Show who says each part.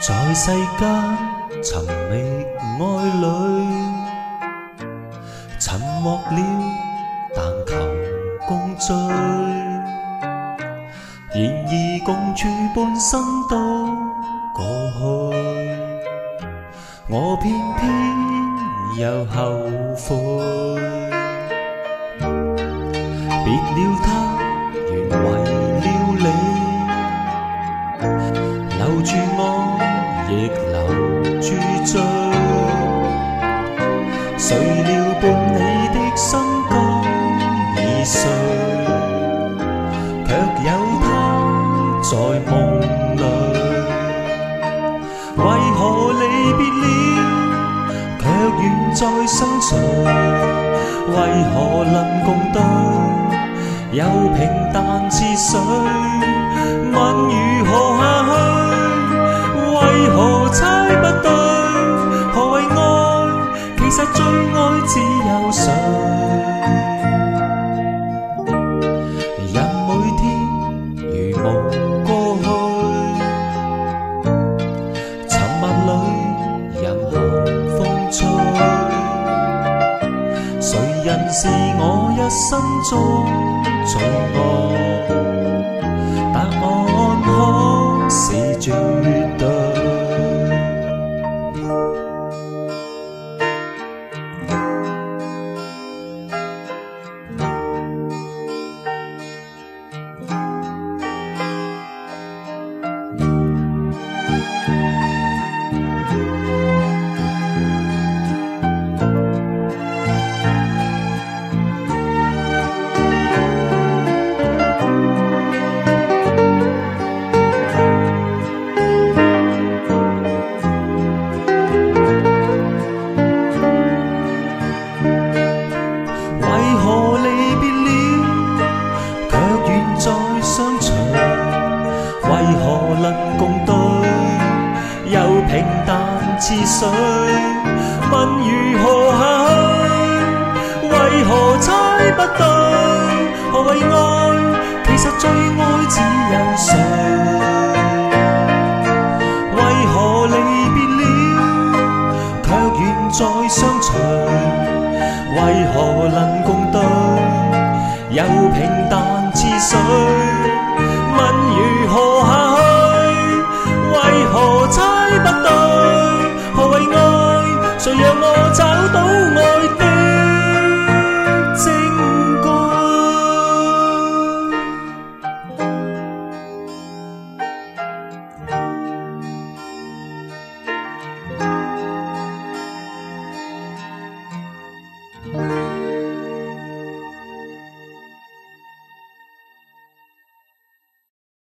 Speaker 1: 在世間尋覓愛侶，沉默了，但求共聚。然而共處半生都過去，我偏偏又後悔。別了他，原為了你，留住我，亦留住罪。誰料伴你的心肝已碎，卻有他在夢裏。為何離別了，卻遠在相隨？為何能共對，又平淡似水？問如何下去？為何猜不對？何謂愛？其實最愛只有誰？任每天如夢過去，沉默裏任寒風吹。誰人是我一生中最愛？答案可是絕對。為何能共對，又平淡似水？問如何下去？為何猜不對？何謂愛？其實最愛只有誰？為何離別了，卻遠在相隨？為何能共對，又平淡似水？問如何下去？為何猜不對？何謂愛？誰讓我找到愛的證據？